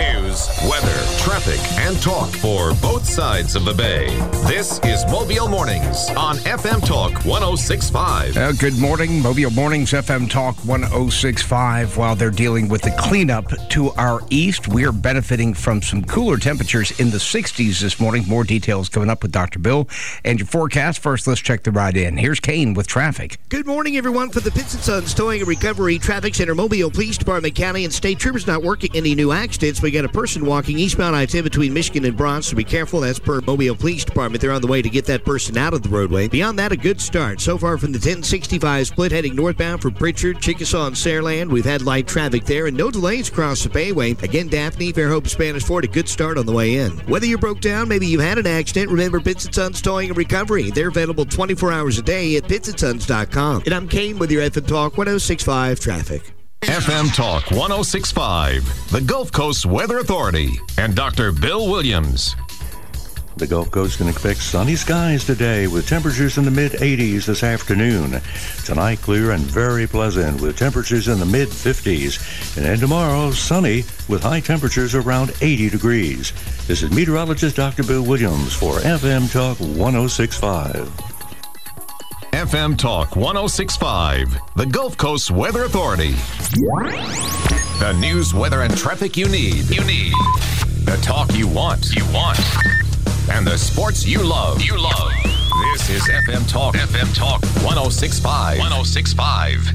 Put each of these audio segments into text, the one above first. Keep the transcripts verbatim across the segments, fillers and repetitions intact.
News, weather, traffic, and talk for both sides of the bay. This is Mobile Mornings on F M Talk one oh six point five. Uh, good morning. Mobile Mornings, F M Talk one oh six point five. While they're dealing with the cleanup to our east, we're benefiting from some cooler temperatures in the sixties this morning. More details coming up with Doctor Bill and your forecast. First, let's check the ride in. Here's Kane with traffic. Good morning, everyone. For the Pitts and Sons Towing and Recovery Traffic Center, Mobile Police Department, County, and State Troopers not working any new accidents. We got a person walking eastbound I ten between Michigan and Bronx, so be careful. That's per Mobile Police Department. They're on the way to get that person out of the roadway. Beyond that, a good start. So far from the ten sixty-five split heading northbound for Pritchard, Chickasaw, and Sareland. We've had light traffic there and no delays across the Bayway. Again, Daphne, Fairhope, Spanish Fort, a good start on the way in. Whether you broke down, maybe you had an accident, remember Pitts and Sons Towing and Recovery. They're available twenty-four hours a day at pitts and sons dot com. And I'm Kane with your F M Talk one oh six point five traffic. F M Talk one oh six point five, the Gulf Coast Weather Authority, and Doctor Bill Williams. The Gulf Coast can expect sunny skies today with temperatures in the mid-eighties this afternoon. Tonight, clear and very pleasant with temperatures in the mid-fifties. And then tomorrow, sunny with high temperatures around eighty degrees. This is meteorologist Doctor Bill Williams for F M Talk one oh six point five. F M Talk one oh six point five, the Gulf Coast Weather Authority. The news, weather, and traffic you need. You need. The talk you want. You want. And the sports you love. You love. This is F M Talk. F M Talk one oh six point five. one oh six point five.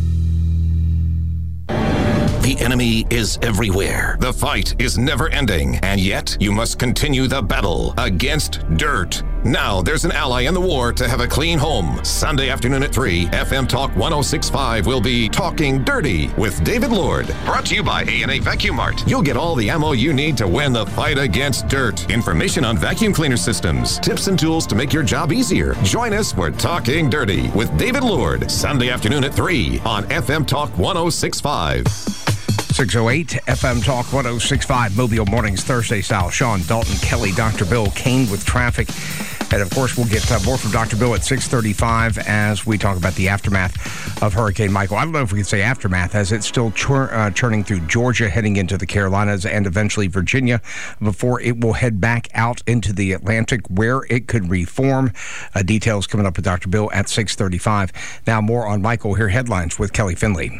The enemy is everywhere. The fight is never ending. And yet, you must continue the battle against dirt. Now, there's an ally in the war to have a clean home. Sunday afternoon at three, F M Talk one oh six point five will be Talking Dirty with David Lord. Brought to you by A and A Vacuum Mart. You'll get all the ammo you need to win the fight against dirt. Information on vacuum cleaner systems. Tips and tools to make your job easier. Join us for Talking Dirty with David Lord. Sunday afternoon at three on F M Talk one oh six point five. six oh eight, F M Talk one oh six point five, Mobile Mornings, Thursday style. Sean, Dalton, Kelly, Doctor Bill, Kane with traffic. And, of course, we'll get uh, more from Doctor Bill at six thirty-five as we talk about the aftermath of Hurricane Michael. I don't know if we can say aftermath, as it's still chur- uh, churning through Georgia, heading into the Carolinas and eventually Virginia before it will head back out into the Atlantic where it could reform. Uh, details coming up with Doctor Bill at six thirty-five. Now, more on Michael. Here headlines with Kelly Finley.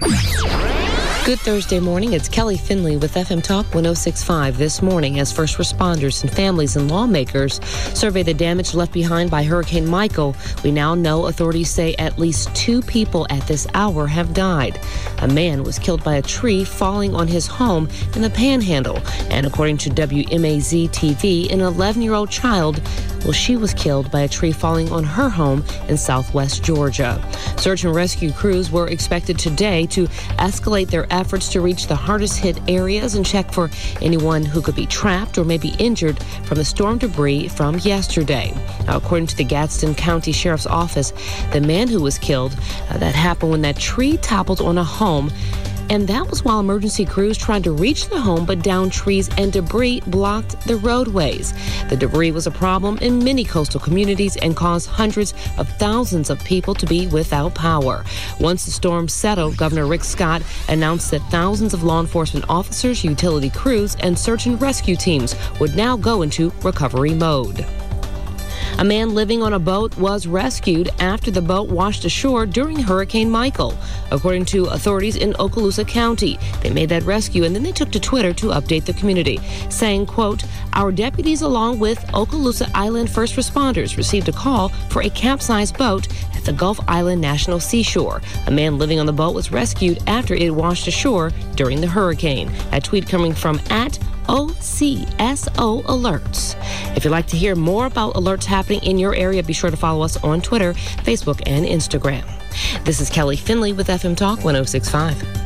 Good Thursday morning. It's Kelly Finley with F M Talk one oh six point five this morning as first responders and families and lawmakers survey the damage left behind by Hurricane Michael. We now know authorities say at least two people at this hour have died. A man was killed by a tree falling on his home in the Panhandle. And according to W M A Z T V, an eleven-year-old child, well, she was killed by a tree falling on her home in southwest Georgia. Search and rescue crews were expected today to escalate their efforts to reach the hardest hit areas and check for anyone who could be trapped or maybe injured from the storm debris from yesterday. Now, according to the Gadsden County Sheriff's Office, the man who was killed, uh, that happened when that tree toppled on a home. And that was while emergency crews tried to reach the home, but downed trees and debris blocked the roadways. The debris was a problem in many coastal communities and caused hundreds of thousands of people to be without power. Once the storm settled, Governor Rick Scott announced that thousands of law enforcement officers, utility crews, and search and rescue teams would now go into recovery mode. A man living on a boat was rescued after the boat washed ashore during Hurricane Michael. According to authorities in Okaloosa County, they made that rescue and then they took to Twitter to update the community, saying, quote, "Our deputies along with Okaloosa Island first responders received a call for a capsized boat at the Gulf Island National Seashore. A man living on the boat was rescued after it washed ashore during the hurricane." A tweet coming from at O C S O Alerts. If you'd like to hear more about alerts happening in your area, be sure to follow us on Twitter, Facebook, and Instagram. This is Kelly Finley with F M Talk one oh six point five.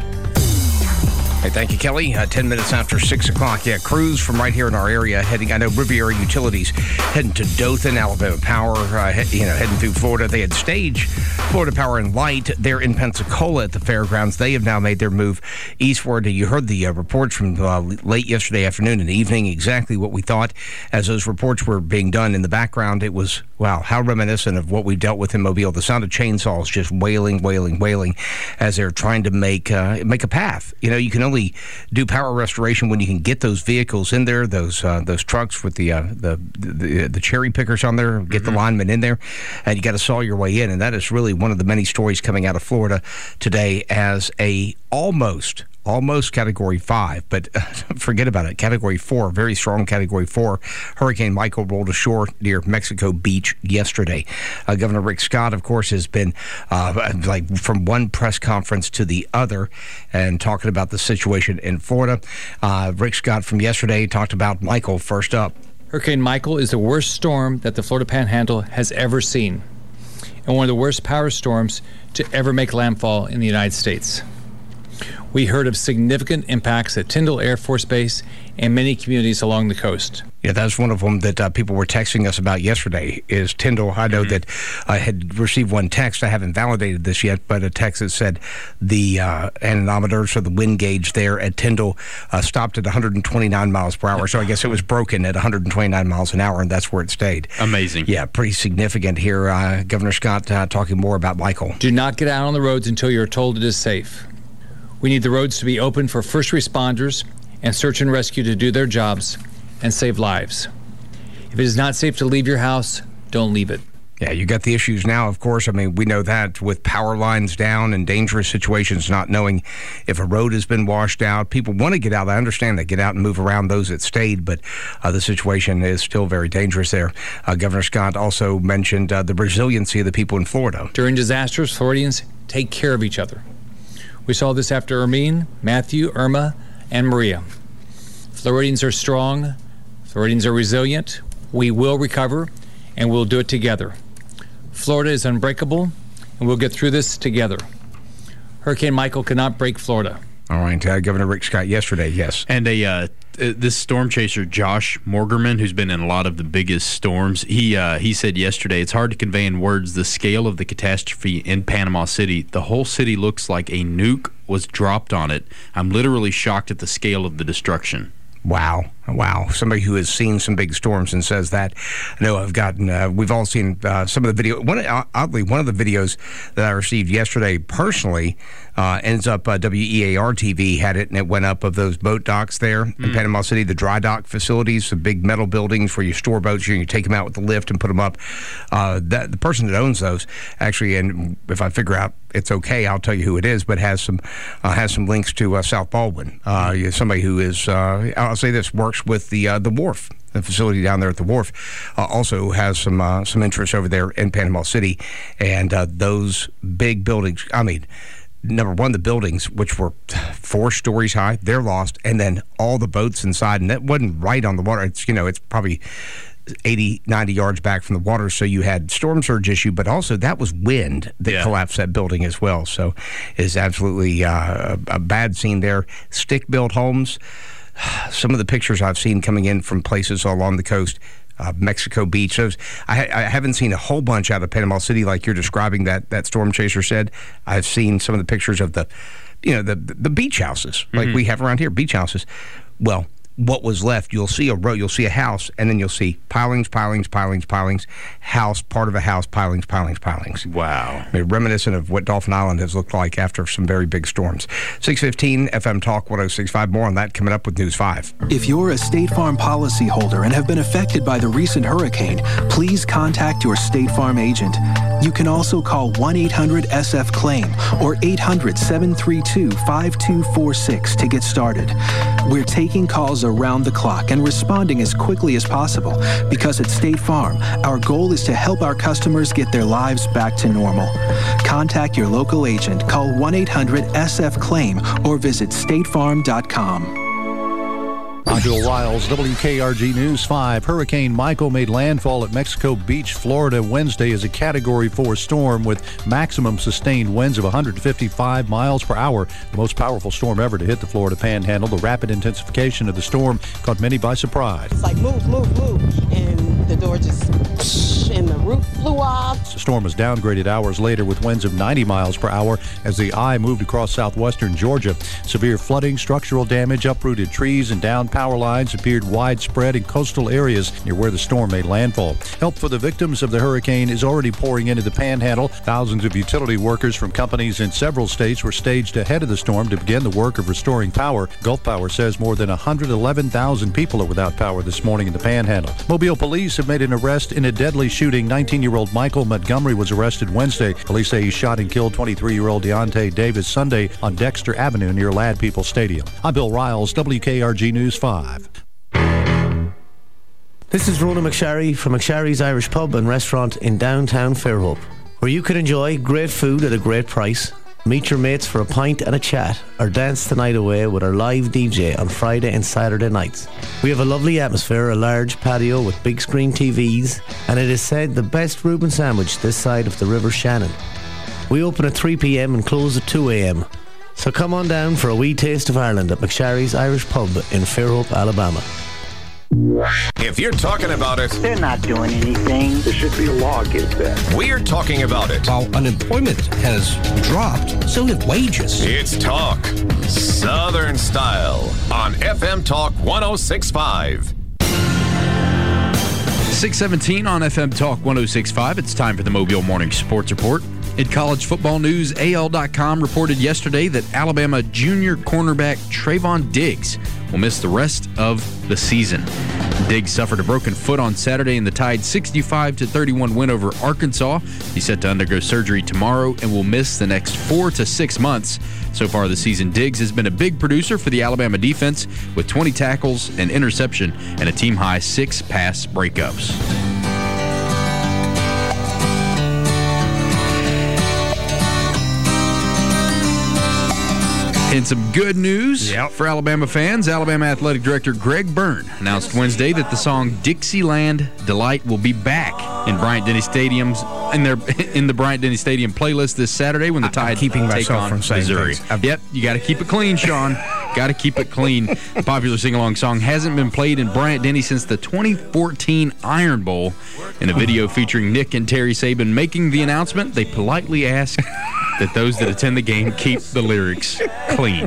Hey, thank you, Kelly. Uh, ten minutes after six o'clock. Yeah, crews from right here in our area heading, I know Riviera Utilities heading to Dothan, Alabama Power, uh, he, you know, heading through Florida. They had staged Florida Power and Light there in Pensacola at the fairgrounds. They have now made their move eastward. You heard the uh, reports from uh, late yesterday afternoon and evening, exactly what we thought as those reports were being done in the background. It was, wow, how reminiscent of what we dealt with in Mobile. The sound of chainsaws just wailing, wailing, wailing as they're trying to make uh, make a path. You know, you can only only do power restoration when you can get those vehicles in there, those uh, those trucks with the, uh, the the the cherry pickers on there, get mm-hmm. the linemen in there, and you got to saw your way in. And that is really one of the many stories coming out of Florida today as a almost. Almost Category five, but uh, forget about it. Category four, very strong Category four. Hurricane Michael rolled ashore near Mexico Beach yesterday. Uh, Governor Rick Scott, of course, has been uh, like from one press conference to the other and talking about the situation in Florida. Uh, Rick Scott from yesterday talked about Michael first up. Hurricane Michael is the worst storm that the Florida Panhandle has ever seen, and one of the worst power storms to ever make landfall in the United States. We heard of significant impacts at Tyndall Air Force Base and many communities along the coast. Yeah, that's one of them that uh, people were texting us about yesterday is Tyndall. I know mm-hmm. that I had received one text. I haven't validated this yet, but a text that said the uh, anemometers or the wind gauge there at Tyndall uh, stopped at one hundred twenty-nine miles per hour. So I guess it was broken at one hundred twenty-nine miles an hour, and that's where it stayed. Amazing. Yeah, pretty significant here. Uh, Governor Scott uh, talking more about Michael. Do not get out on the roads until you're told it is safe. We need the roads to be open for first responders and search and rescue to do their jobs and save lives. If it is not safe to leave your house, don't leave it. Yeah, you got the issues now, of course. I mean, we know that with power lines down and dangerous situations, not knowing if a road has been washed out. People want to get out. I understand they get out and move around those that stayed, but uh, the situation is still very dangerous there. Uh, Governor Scott also mentioned uh, the resiliency of the people in Florida. During disasters, Floridians take care of each other. We saw this after Hermine, Matthew, Irma, and Maria. Floridians are strong. Floridians are resilient. We will recover, and we'll do it together. Florida is unbreakable, and we'll get through this together. Hurricane Michael cannot break Florida. All right, uh, Governor Rick Scott yesterday, yes. And a uh, this storm chaser, Josh Morgerman, who's been in a lot of the biggest storms, he uh, he said yesterday, it's hard to convey in words the scale of the catastrophe in Panama City. The whole city looks like a nuke was dropped on it. I'm literally shocked at the scale of the destruction. Wow. Wow. Somebody who has seen some big storms and says that. I know I've gotten, uh, we've all seen uh, some of the video. One, oddly, one of the videos that I received yesterday personally uh, ends up, uh, W E A R T V had it, and it went up of those boat docks there mm. in Panama City, the dry dock facilities, the big metal buildings where you store boats, you, you take them out with the lift and put them up. Uh, that, the person that owns those actually, and if I figure out it's okay, I'll tell you who it is, but has some uh, has some links to uh, South Baldwin. Uh, mm. Somebody who is, uh, I'll say this, works with the uh, the wharf, the facility down there at the wharf, uh, also has some uh, some interest over there in Panama City, and uh, those big buildings. I mean, number one, the buildings, which were four stories high, they're lost, and then all the boats inside, and that wasn't right on the water. It's you know, it's probably eighty, ninety yards back from the water, so you had storm surge issue, but also that was wind that yeah. collapsed that building as well. So it's absolutely uh, a, a bad scene there. Stick-built homes. Some of the pictures I've seen coming in from places along the coast, uh, Mexico Beach. Those, I, I haven't seen a whole bunch out of Panama City like you're describing that that storm chaser said. I've seen some of the pictures of the, you know, the the beach houses like mm-hmm. we have around here, beach houses. Well, what was left, you'll see a road, you'll see a house, and then you'll see pilings, pilings, pilings, pilings, house, part of a house, pilings, pilings, pilings. Wow. I mean, reminiscent of what Dolphin Island has looked like after some very big storms. six fifteen F M Talk one oh six point five. More on that coming up with News five. If you're a State Farm policyholder and have been affected by the recent hurricane, please contact your State Farm agent. You can also call one eight hundred S F claim or eight hundred, seven three two, five two four six to get started. We're taking calls around the clock and responding as quickly as possible because at State Farm, our goal is to help our customers get their lives back to normal. Contact your local agent, call one eight hundred S F claim or visit state farm dot com. I'm Bill Wiles, W K R G News five. Hurricane Michael made landfall at Mexico Beach, Florida Wednesday as a Category four storm with maximum sustained winds of one hundred fifty-five miles per hour. The most powerful storm ever to hit the Florida Panhandle. The rapid intensification of the storm caught many by surprise. It's like move, move, move. And the door just psh, and the roof flew off. The storm was downgraded hours later with winds of ninety miles per hour as the eye moved across southwestern Georgia. Severe flooding, structural damage, uprooted trees, and downed power lines appeared widespread in coastal areas near where the storm made landfall. Help for the victims of the hurricane is already pouring into the Panhandle. Thousands of utility workers from companies in several states were staged ahead of the storm to begin the work of restoring power. Gulf Power says more than one hundred eleven thousand people are without power this morning in the Panhandle. Mobile police have made an arrest in a deadly shooting. nineteen-year-old Michael Montgomery was arrested Wednesday. Police say he shot and killed twenty-three-year-old Deontay Davis Sunday on Dexter Avenue near Lad People Stadium. I'm Bill Riles, W K R G News five. This is Ronan McSharry from McSharry's Irish Pub and Restaurant in downtown Fairhope, where you can enjoy great food at a great price, meet your mates for a pint and a chat, or dance the night away with our live D J on Friday and Saturday nights. We have a lovely atmosphere, a large patio with big screen T Vs, and it is said the best Reuben sandwich this side of the River Shannon. We open at three p.m. and close at two a.m. So come on down for a wee taste of Ireland at McSharry's Irish Pub in Fairhope, Alabama. If you're talking about it, they're not doing anything. There should be a law against that. We're talking about it. While unemployment has dropped, so have wages. It's Talk Southern Style on F M Talk one oh six point five. six seventeen on F M Talk one oh six point five. It's time for the Mobile Morning Sports Report. In college football news, A L dot com reported yesterday that Alabama junior cornerback Trayvon Diggs will miss the rest of the season. Diggs suffered a broken foot on Saturday in the Tide sixty-five to thirty-one win over Arkansas. He's set to undergo surgery tomorrow and will miss the next four to six months. So far this season, Diggs has been a big producer for the Alabama defense with twenty tackles, an interception, and a team-high six pass breakups. And some good news yep. for Alabama fans. Alabama Athletic Director Greg Byrne announced Wednesday that the song Dixieland Delight will be back in Bryant Denny Stadium's in their in the Bryant Denny Stadium playlist this Saturday when the Tide keeping take on from saying Missouri. Yep, you got to keep it clean, Sean. Got to keep it clean. The popular sing-along song hasn't been played in Bryant Denny since the twenty fourteen Iron Bowl. In a video featuring Nick and Terry Saban making the announcement, they politely ask that those that attend the game keep the lyrics clean.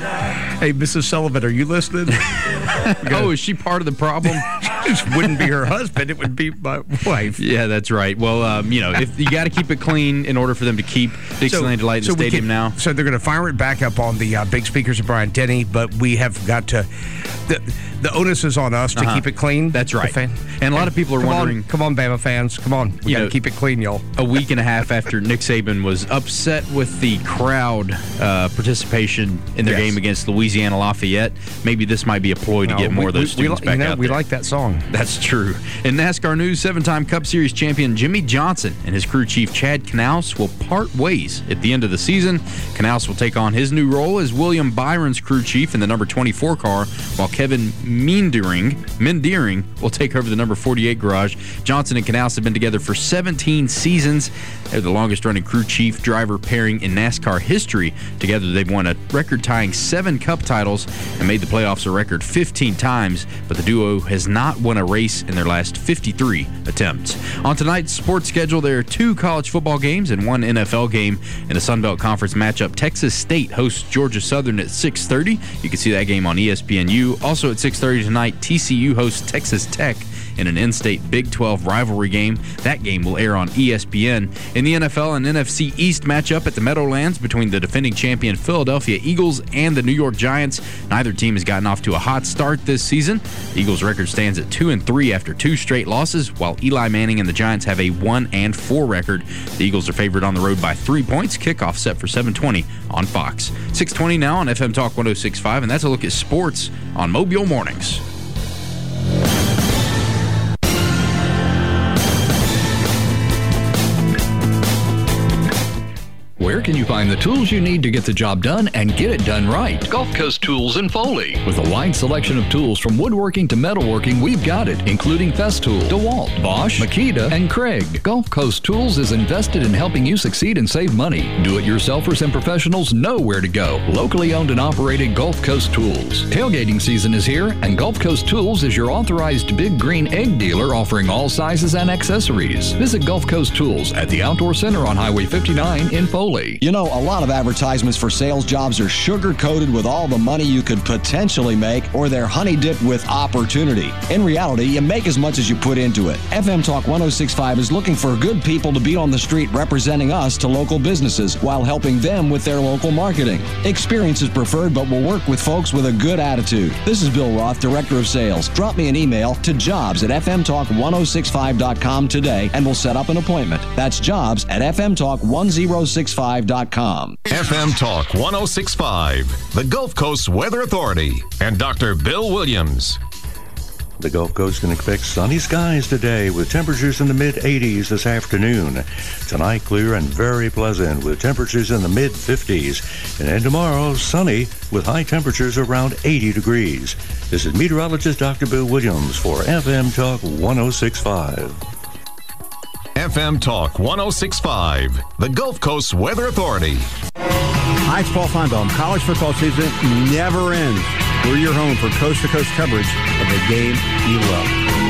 Hey, Missus Sullivan, are you listening? Oh, is she part of the problem? It wouldn't be her husband. It would be my wife. Yeah, that's right. Well, um, you know, if you got to keep it clean in order for them to keep Dixieland Delight in so the stadium can, now. So they're going to fire it back up on the uh, big speakers of Bryant Denny, but we have got to... The, the onus is on us to uh-huh. keep it clean. That's right. And a lot of people are come wondering... On, come on, Bama fans. Come on. We got to keep it clean, y'all. A week and a half after Nick Saban was upset with the crowd uh, participation in their yes. game against Louisiana Lafayette, maybe this might be a ploy to no, get more we, of those we, students we, back you know, out we there. like that song. That's true. In NASCAR news, seven-time Cup Series champion Jimmy Johnson and his crew chief Chad Knaus will part ways at the end of the season. Knaus will take on his new role as William Byron's crew chief in the number twenty-four car, while Kevin Meendering, Mendeering will take over the number forty-eight garage. Johnson and Knaus have been together for seventeen seasons. They're the longest-running crew chief driver pairing in NASCAR history. Together, they've won a record-tying seven Cup titles and made the playoffs a record fifteen times, but the duo has not won a race in their last fifty-three attempts. On tonight's sports schedule, there are two college football games and one N F L game. In a Sun Belt Conference matchup, Texas State hosts Georgia Southern at six thirty. You can see that game on E S P N U. Also at six thirty tonight, T C U hosts Texas Tech in an in-state Big twelve rivalry game. That game will air on E S P N. In the N F L, an N F C East matchup at the Meadowlands between the defending champion Philadelphia Eagles and the New York Giants. Neither team has gotten off to a hot start this season. The Eagles' record stands at two and three after two straight losses, while Eli Manning and the Giants have a one and four record. The Eagles are favored on the road by three points. Kickoff set for seven twenty on Fox. six twenty now on F M Talk one oh six point five, and that's a look at sports on Mobile Mornings. Where where can you find the tools you need to get the job done and get it done right? Gulf Coast Tools in Foley. With a wide selection of tools from woodworking to metalworking, we've got it, including Festool, DeWalt, Bosch, Makita, and Craig. Gulf Coast Tools is invested in helping you succeed and save money. Do-it-yourselfers and professionals know where to go. Locally owned and operated Gulf Coast Tools. Tailgating season is here, and Gulf Coast Tools is your authorized Big Green Egg dealer offering all sizes and accessories. Visit Gulf Coast Tools at the Outdoor Center on Highway fifty-nine in Foley. You know, a lot of advertisements for sales jobs are sugar-coated with all the money you could potentially make, or they're honey-dipped with opportunity. In reality, you make as much as you put into it. F M Talk one oh six point five is looking for good people to be on the street representing us to local businesses while helping them with their local marketing. Experience is preferred, but we'll work with folks with a good attitude. This is Bill Roth, Director of Sales. Drop me an email to jobs at f m talk one oh six five dot com today, and we'll set up an appointment. That's jobs at f m talk one oh six five dot com. F M Talk one oh six point five, the Gulf Coast Weather Authority, and Doctor Bill Williams. The Gulf Coast can expect sunny skies today with temperatures in the mid eighties this afternoon. Tonight, clear and very pleasant with temperatures in the mid fifties. And then tomorrow, sunny with high temperatures around eighty degrees. This is meteorologist Doctor Bill Williams for F M Talk one oh six point five. F M Talk one oh six point five, the Gulf Coast Weather Authority. Hi, it's Paul Feinbaum. College football season never ends. We're your home for coast-to-coast coverage of the game you love.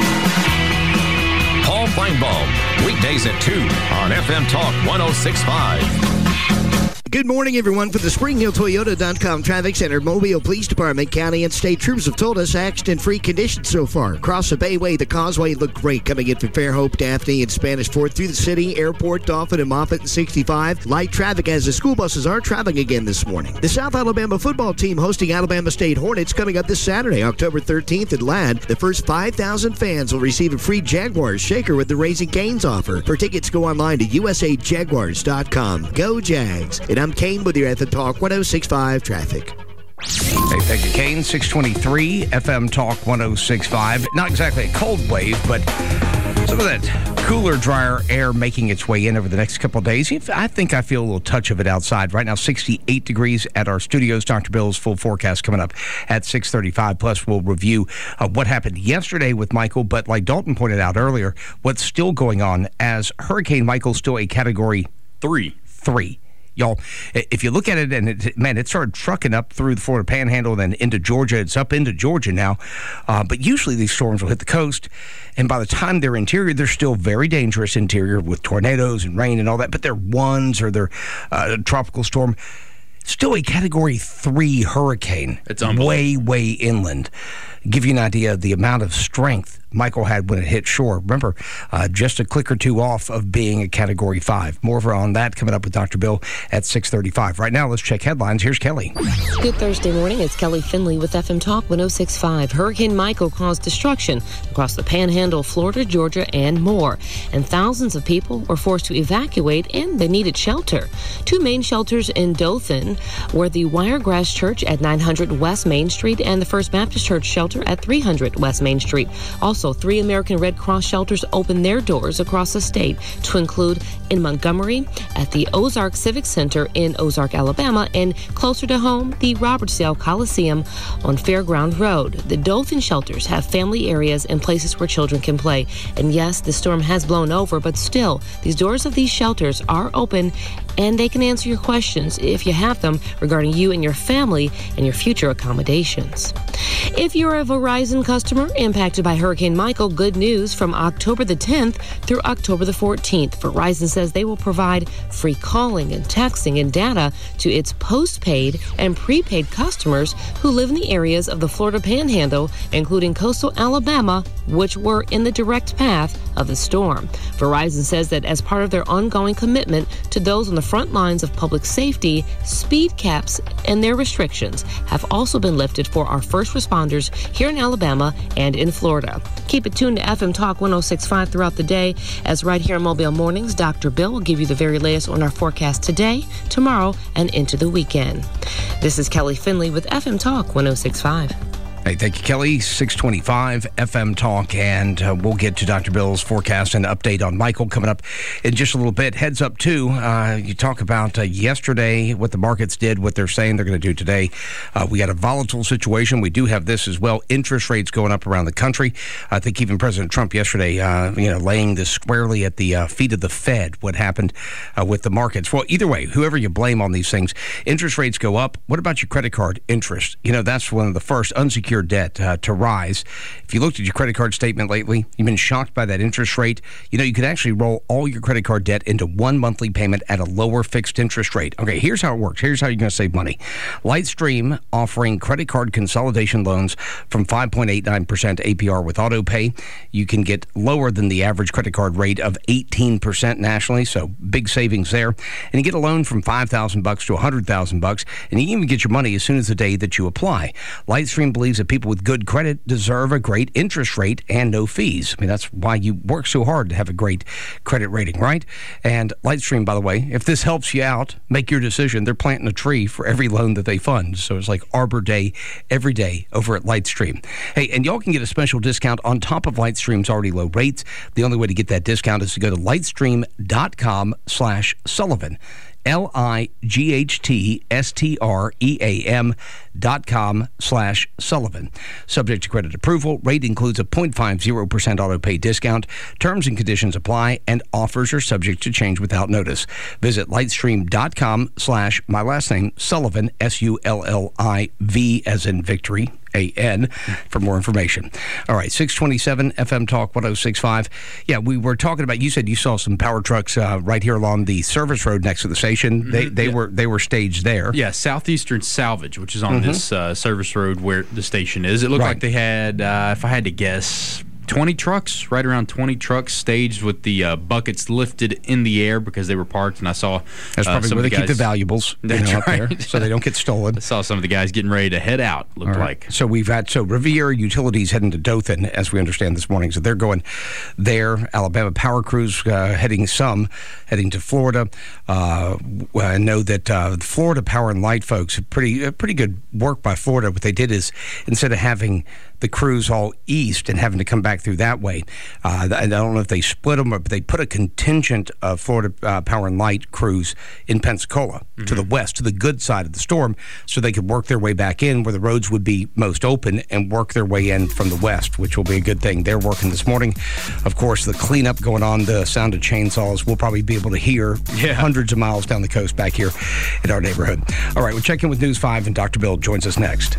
Paul Feinbaum, weekdays at two on F M Talk one oh six point five. Good morning, everyone. For the Spring Hill Toyota dot com Traffic Center, Mobile Police Department, county, and state troops have told us accident-free conditions so far. Across the Bayway, the Causeway looked great coming in from Fairhope, Daphne, and Spanish Fort through the city, Airport, Dauphin, and Moffett, and sixty-five. Light traffic as the school buses are traveling again this morning. The South Alabama football team hosting Alabama State Hornets coming up this Saturday, October thirteenth at Ladd. The first five thousand fans will receive a free Jaguars shaker with the Raising Cane's offer. For tickets, go online to u s a jaguars dot com. Go Jags. And I'm Kane with your F M Talk one oh six point five traffic. Hey, thank you, Kane. six twenty-three, F M Talk one oh six point five. Not exactly a cold wave, but some of that cooler, drier air making its way in over the next couple of days. I think I feel a little touch of it outside. Right now, sixty-eight degrees at our studios. Doctor Bill's full forecast coming up at six thirty-five. Plus, we'll review uh, what happened yesterday with Michael. But like Dalton pointed out earlier, what's still going on as Hurricane Michael's still a Category Three. Three. Y'all, if you look at it, and it, man, it started trucking up through the Florida Panhandle, then into Georgia. It's up into Georgia now. Uh, but usually these storms will hit the coast, and by the time they're interior, they're still very dangerous interior with tornadoes and rain and all that. But they're ones or they're uh, a tropical storm. Still a Category three hurricane. It's way, way inland. Give you an idea of the amount of strength Michael had when it hit shore. Remember, uh, just a click or two off of being a Category five. More on that coming up with Doctor Bill at six thirty-five. Right now, let's check headlines. Here's Kelly. Good Thursday morning. It's Kelly Finley with F M Talk one oh six point five. Hurricane Michael caused destruction across the Panhandle, Florida, Georgia, and more. And thousands of people were forced to evacuate, and they needed shelter. Two main shelters in Dothan were the Wiregrass Church at nine hundred West Main Street and the First Baptist Church shelter at three hundred West Main Street. Also, three American Red Cross shelters opened their doors across the state, to include in Montgomery, at the Ozark Civic Center in Ozark, Alabama, and closer to home, the Robertsdale Coliseum on Fairground Road. The Dothan shelters have family areas and places where children can play. And yes, the storm has blown over, but still, these doors of these shelters are open, and they can answer your questions, if you have them, regarding you and your family and your future accommodations. If you're a Verizon customer impacted by Hurricane Michael, good news. From October the tenth through October the fourteenth, Verizon says they will provide free calling and texting and data to its postpaid and prepaid customers who live in the areas of the Florida Panhandle, including coastal Alabama, which were in the direct path of the storm. Verizon says that as part of their ongoing commitment to those on the front lines of public safety, speed caps and their restrictions have also been lifted for our first responders here in Alabama and in Florida. Keep it tuned to F M Talk one oh six point five throughout the day, as right here in Mobile Mornings, Doctor Bill will give you the very latest on our forecast today, tomorrow, and into the weekend. This is Kelly Finley with F M Talk one oh six point five. Hey, thank you, Kelly. six twenty-five F M Talk, and uh, we'll get to Doctor Bill's forecast and update on Michael coming up in just a little bit. Heads up, too, uh, you talk about uh, yesterday, what the markets did, what they're saying they're going to do today. Uh, we got a volatile situation. We do have this as well. Interest rates going up around the country. I think even President Trump yesterday, uh, you know, laying this squarely at the uh, feet of the Fed, what happened uh, with the markets. Well, either way, whoever you blame on these things, interest rates go up. What about your credit card interest? You know, that's one of the first unsecured debt uh, to rise. If you looked at your credit card statement lately, you've been shocked by that interest rate. You know, you could actually roll all your credit card debt into one monthly payment at a lower fixed interest rate. Okay, here's how it works. Here's how you're going to save money. Lightstream offering credit card consolidation loans from five point eight nine percent A P R with auto pay. You can get lower than the average credit card rate of eighteen percent nationally, so big savings there. And you get a loan from five thousand bucks to one hundred thousand bucks, and you can even get your money as soon as the day that you apply. Lightstream believes that people with good credit deserve a great interest rate and no fees. I mean, that's why you work so hard to have a great credit rating, right? And Lightstream, by the way, if this helps you out, make your decision. They're planting a tree for every loan that they fund. So it's like Arbor Day every day over at Lightstream. Hey, and y'all can get a special discount on top of Lightstream's already low rates. The only way to get that discount is to go to lightstream.com slash Sullivan. L I G H T S T R E A M dot com slash Sullivan. Subject to credit approval. Rate includes a zero point five zero percent auto pay discount. Terms and conditions apply, and offers are subject to change without notice. Visit lightstream.com slash my last name, Sullivan, S U L L I V as in victory, A N, for more information. All right, six twenty-seven F M Talk one oh six point five. Yeah, we were talking about, you said you saw some power trucks uh, right here along the service road next to the station. Mm-hmm. They they yeah. were they were staged there. Yeah, Southeastern Salvage, which is on mm-hmm. this uh, service road where the station is. It looked right. like they had, uh, if I had to guess, twenty trucks, right around twenty trucks staged with the uh, buckets lifted in the air because they were parked. And I saw that's probably uh, some where they guys, keep the valuables you know, up right. there so they don't get stolen. I saw some of the guys getting ready to head out, looked right. like. So we've had, so Riviera Utilities heading to Dothan, as we understand this morning. So they're going there. Alabama Power Crews uh, heading some, heading to Florida. Uh, I know that uh, the Florida Power and Light folks, pretty, uh, pretty good work by Florida. What they did is, instead of having the crews all east and having to come back through that way. Uh, I don't know if they split them, but they put a contingent of Florida uh, Power and Light crews in Pensacola mm-hmm. to the west, to the good side of the storm, so they could work their way back in where the roads would be most open and work their way in from the west, which will be a good thing. They're working this morning. Of course, the cleanup going on, the sound of chainsaws, we'll probably be able to hear yeah. hundreds of miles down the coast back here in our neighborhood. All right, we'll check in with News five, and Doctor Bill joins us next.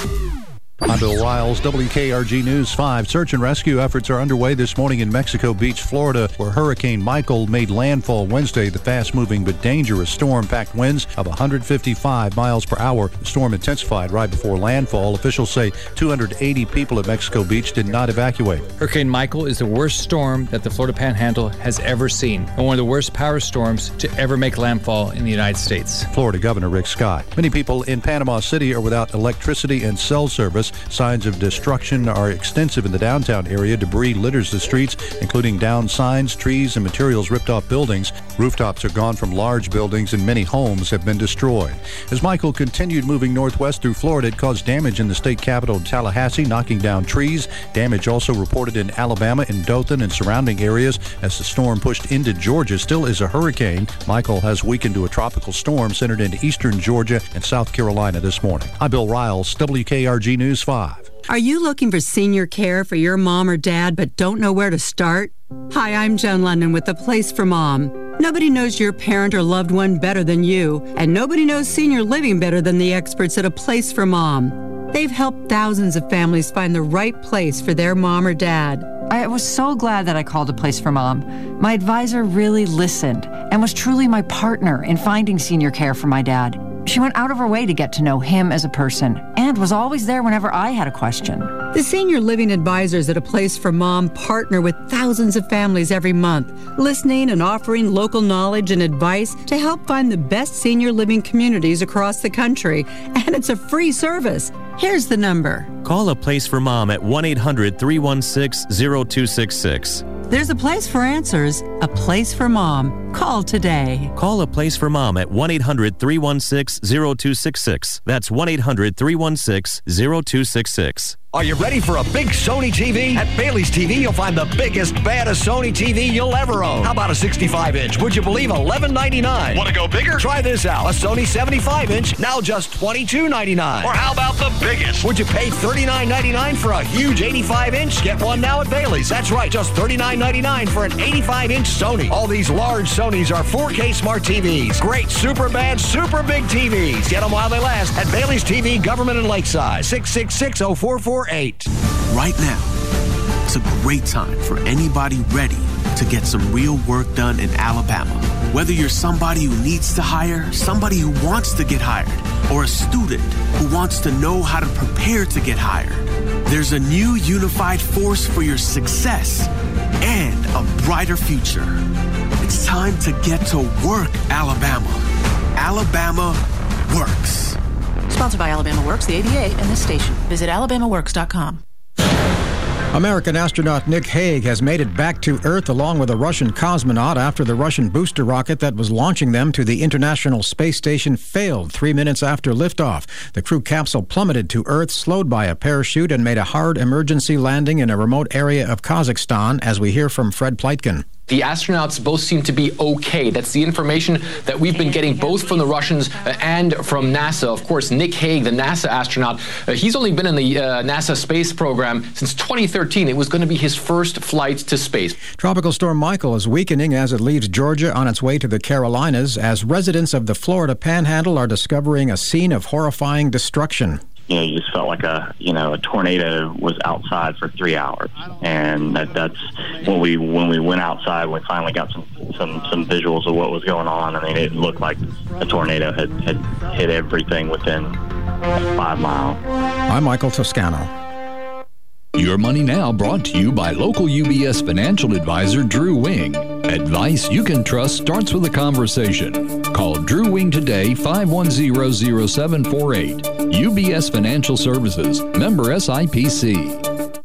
I'm Bill Riles, W K R G News five. Search and rescue efforts are underway this morning in Mexico Beach, Florida, where Hurricane Michael made landfall Wednesday. The fast-moving but dangerous storm packed winds of one hundred fifty-five miles per hour. The storm intensified right before landfall. Officials say two hundred eighty people at Mexico Beach did not evacuate. Hurricane Michael is the worst storm that the Florida Panhandle has ever seen, and one of the worst power storms to ever make landfall in the United States. Florida Governor Rick Scott. Many people in Panama City are without electricity and cell service. Signs of destruction are extensive in the downtown area. Debris litters the streets, including downed signs, trees, and materials ripped off buildings. Rooftops are gone from large buildings, and many homes have been destroyed. As Michael continued moving northwest through Florida, it caused damage in the state capital, Tallahassee, knocking down trees. Damage also reported in Alabama, in Dothan, and surrounding areas as the storm pushed into Georgia. Still is a hurricane. Michael has weakened to a tropical storm centered into eastern Georgia and South Carolina this morning. I'm Bill Riles, W K R G News five. Are you looking for senior care for your mom or dad but don't know where to start? Hi, I'm Joan London with The Place for Mom. Nobody knows your parent or loved one better than you, and nobody knows senior living better than the experts at A Place for Mom. They've helped thousands of families find the right place for their mom or dad. I was so glad that I called A Place for Mom. My advisor really listened and was truly my partner in finding senior care for my dad. She went out of her way to get to know him as a person and was always there whenever I had a question. The senior living advisors at A Place for Mom partner with thousands of families every month, listening and offering local knowledge and advice to help find the best senior living communities across the country. And it's a free service. Here's the number. Call A Place for Mom at one eight hundred three one six zero two six six. There's a place for answers, a place for mom. Call today. Call A Place for Mom at one eight hundred, three one six, zero two six six. That's one eight hundred, three one six, zero two six six. Are you ready for a big Sony T V? At Bailey's T V, you'll find the biggest, baddest Sony T V you'll ever own. How about a sixty-five inch? Would you believe eleven ninety-nine? Want to go bigger? Try this out. A Sony seventy-five inch, now just twenty-two ninety-nine. Or how about the biggest? Would you pay thirty-nine ninety-nine for a huge eighty-five inch? Get one now at Bailey's. That's right, just thirty-nine ninety-nine for an eighty-five inch Sony. All these large Sonys are four K smart T Vs. Great, super bad, super big T Vs. Get them while they last at Bailey's T V, Government and Lakeside. six six six, oh four four eight. Right now, it's a great time for anybody ready to get some real work done in Alabama. Whether you're somebody who needs to hire, somebody who wants to get hired, or a student who wants to know how to prepare to get hired, there's a new unified force for your success and a brighter future. It's time to get to work, Alabama. Alabama works. Sponsored by Alabama Works, the A B A, and this station. Visit alabama works dot com. American astronaut Nick Hague has made it back to Earth along with a Russian cosmonaut after the Russian booster rocket that was launching them to the International Space Station failed three minutes after liftoff. The crew capsule plummeted to Earth, slowed by a parachute, and made a hard emergency landing in a remote area of Kazakhstan, as we hear from Fred Pleitgen. The astronauts both seem to be okay. That's the information that we've been getting both from the Russians and from NASA. Of course, Nick Hague, the NASA astronaut, uh, he's only been in the uh, NASA space program since twenty thirteen. It was going to be his first flight to space. Tropical storm Michael is weakening as it leaves Georgia on its way to the Carolinas, as residents of the Florida Panhandle are discovering a scene of horrifying destruction. You know, you just felt like a, you know, a tornado was outside for three hours, and that, that's when we when we went outside. We finally got some, some some visuals of what was going on. I mean, it looked like a tornado had, had hit everything within five miles. I'm Michael Toscano. Your Money Now brought to you by local U B S financial advisor Drew Wing. Advice you can trust starts with a conversation. Call Drew Wing today, five one zero, zero seven four eight. U B S Financial Services, member S I P C.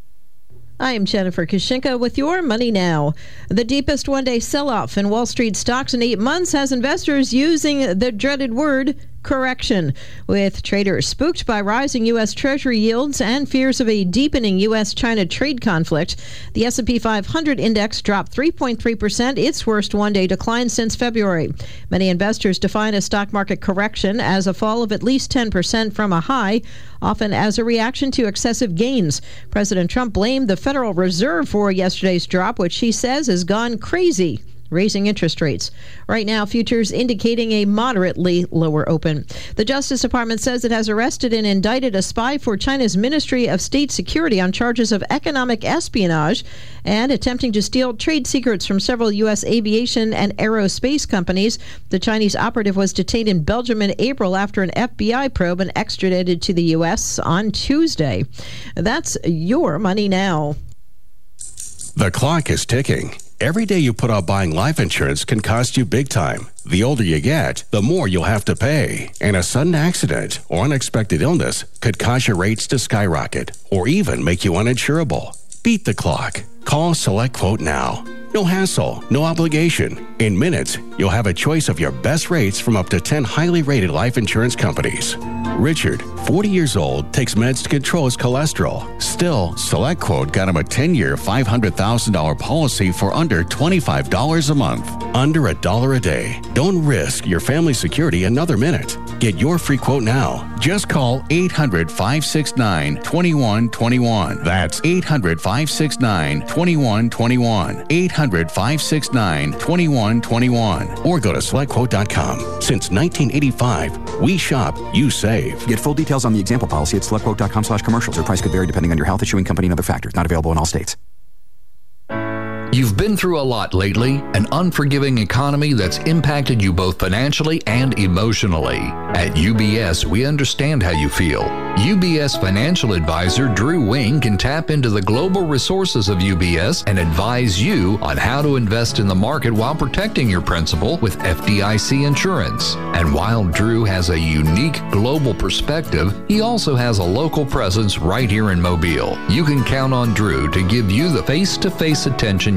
I am Jennifer Kashinka with your Money Now. The deepest one-day sell-off in Wall Street stocks in eight months has investors using the dreaded word correction, with traders spooked by rising U S. Treasury yields and fears of a deepening U S China trade conflict. The S and P five hundred index dropped three point three percent, its worst one-day decline since February. Many investors define a stock market correction as a fall of at least ten percent from a high, often as a reaction to excessive gains. President Trump blamed the Federal Reserve for yesterday's drop, which he says has gone crazy, raising interest rates. Right now, futures indicating a moderately lower open. The Justice Department says it has arrested and indicted a spy for China's Ministry of State Security on charges of economic espionage and attempting to steal trade secrets from several U S aviation and aerospace companies. The Chinese operative was detained in Belgium in April after an F B I probe and extradited to the U S on Tuesday. That's your Money Now. The clock is ticking. Every day you put off buying life insurance can cost you big time. The older you get, the more you'll have to pay. And a sudden accident or unexpected illness could cause your rates to skyrocket or even make you uninsurable. Beat the clock. Call SelectQuote now. No hassle, no obligation. In minutes, you'll have a choice of your best rates from up to ten highly rated life insurance companies. Richard, forty years old, takes meds to control his cholesterol. Still, SelectQuote got him a ten-year, five hundred thousand dollars policy for under twenty-five dollars a month. Under a dollar a day. Don't risk your family's security another minute. Get your free quote now. Just call eight hundred, five six nine, two one two one. That's eight hundred, five six nine, two one two one. eight hundred, five six nine, two one two one. Or go to select quote dot com. Since nineteen eighty-five, we shop, you save. Get full details on the example policy at select quote dot com slash commercials. Your price could vary depending on your health, issuing company, and other factors. Not available in all states. You've been through a lot lately, an unforgiving economy that's impacted you both financially and emotionally. At U B S, we understand how you feel. U B S financial advisor Drew Wing can tap into the global resources of U B S and advise you on how to invest in the market while protecting your principal with F D I C insurance. And while Drew has a unique global perspective, he also has a local presence right here in Mobile. You can count on Drew to give you the face-to-face attention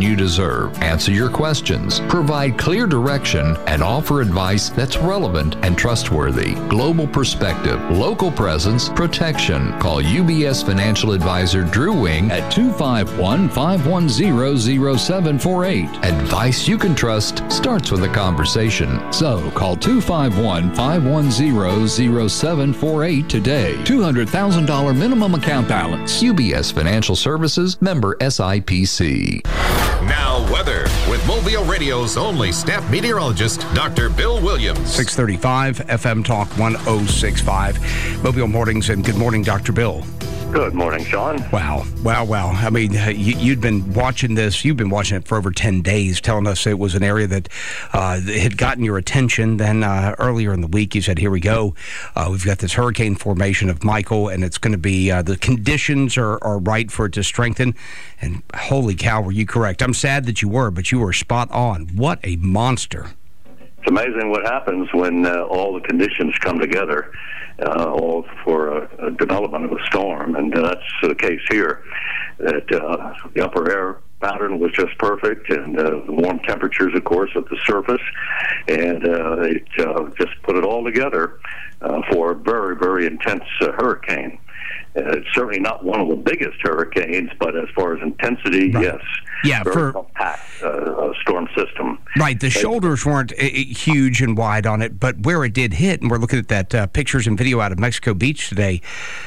you deserve, answer your questions, provide clear direction, and offer advice that's relevant and trustworthy. Global perspective, local presence, protection. Call U B S Financial Advisor Drew Wing at two five one, five one zero, zero seven four eight. Advice you can trust starts with a conversation. So call two five one, five one zero, zero seven four eight today. two hundred thousand dollars minimum account balance. U B S Financial Services, member S I P C. Now weather with Mobile Radio's only staff meteorologist, Doctor Bill Williams. six thirty-five F M Talk one oh six point five. Mobile Mornings, and good morning, Doctor Bill. Good morning, Sean. Wow. Wow, wow. I mean, you, you'd been watching this. You've been watching it for over ten days, telling us it was an area that uh, had gotten your attention. Then uh, earlier in the week, you said, here we go. Uh, we've got this hurricane formation of Michael, and it's going to be, uh, the conditions are, are right for it to strengthen. And holy cow, were you correct? I'm sad that you were, but you were spot on. What a monster. It's amazing what happens when uh, all the conditions come together. Uh, all for a, a development of a storm, and uh, that's the case here. That uh, the upper air pattern was just perfect, and uh, the warm temperatures, of course, at the surface, and uh, it uh, just put it all together uh, for a very, very intense uh, hurricane. Uh, it's certainly not one of the biggest hurricanes, but as far as intensity, right. yes. Yeah, very for compact uh, storm system. Right, the shoulders weren't uh, huge and wide on it, but where it did hit, and we're looking at that uh, pictures and video out of Mexico Beach today.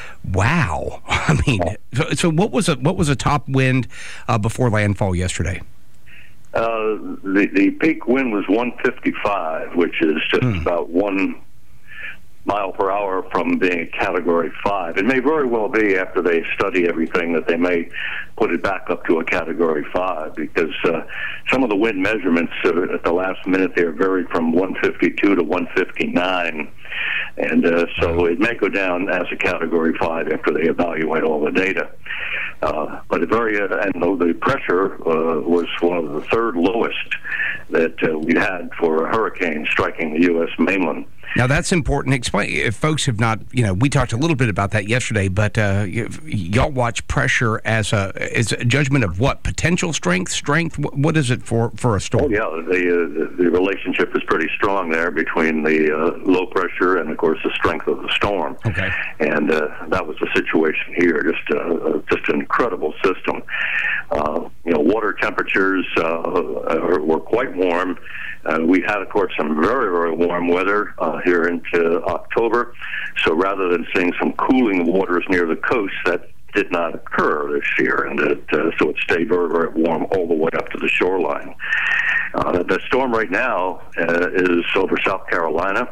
Wow, I mean, so, so what was a what was a top wind uh, before landfall yesterday? Uh, the the peak wind was one fifty-five, which is just mm. about one mile per hour from being a Category five. It may very well be, after they study everything, that they may put it back up to a Category five, because uh, some of the wind measurements uh, at the last minute there varied from one fifty-two to one fifty-nine. And uh, so it may go down as a Category five after they evaluate all the data. Uh, but it very, uh, and the pressure uh, was one of the third lowest that uh, we had for a hurricane striking the U S mainland. Now, that's important. Explain, if folks have not, you know, we talked a little bit about that yesterday, but uh, y'all watch pressure as a, as a judgment of what? Potential strength, strength? What is it for, for a storm? Oh, yeah, the, uh, the relationship is pretty strong there between the uh, low pressure and, of course, the strength of the storm. Okay. And uh, that was the situation here, just, uh, just an incredible system. Uh, you know, water temperatures uh, were quite warm. Uh, we had, of course, some very, very warm weather uh, here into October. So rather than seeing some cooling waters near the coast, that did not occur this year. And it, uh, so it stayed very, very warm all the way up to the shoreline. Uh, the storm right now uh, is over South Carolina.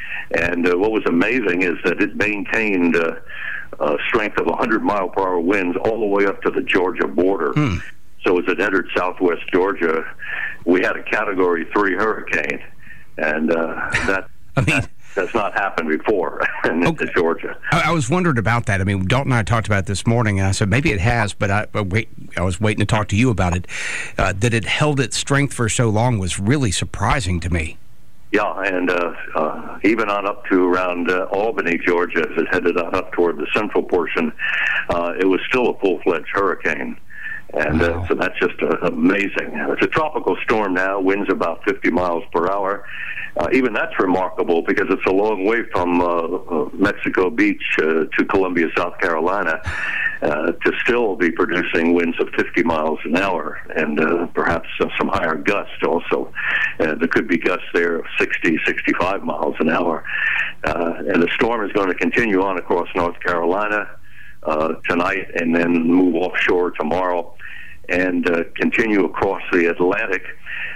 And uh, what was amazing is that it maintained uh, a strength of one hundred mile per hour winds all the way up to the Georgia border. Hmm. So as it entered southwest Georgia, we had a Category three hurricane, and uh, that, I mean, that has not happened before in okay. Georgia. I, I was wondering about that. I mean, Dalton and I talked about it this morning, and I said maybe it has, but I, but wait, I was waiting to talk to you about it. Uh, that it held its strength for so long was really surprising to me. Yeah, and uh, uh, even on up to around uh, Albany, Georgia, as it headed on up toward the central portion, uh, it was still a full-fledged hurricane. And wow. uh, so that's just uh, amazing. It's a tropical storm now, winds about fifty miles per hour. Uh, even that's remarkable because it's a long way from uh, uh, Mexico Beach uh, to Columbia, South Carolina, uh, to still be producing winds of fifty miles an hour, and uh, perhaps uh, some higher gusts also. Uh, there could be gusts there of sixty, sixty-five miles an hour. Uh, and the storm is going to continue on across North Carolina uh, tonight and then move offshore tomorrow and uh, continue across the Atlantic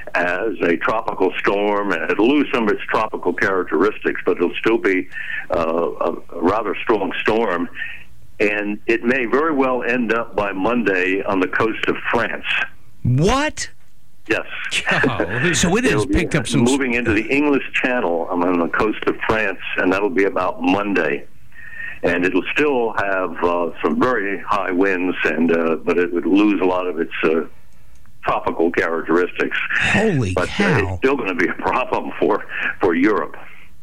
as a tropical storm. And it'll lose some of its tropical characteristics, but it'll still be uh, a, a rather strong storm. And it may very well end up by Monday on the coast of France. What? Yes. Oh, so it has picked up some... Moving into the English Channel on the coast of France, and that'll be about Monday. And it'll still have uh, some very high winds, and uh, but it would lose a lot of its uh, tropical characteristics. Holy but, cow! Uh, it's still going to be a problem for for Europe.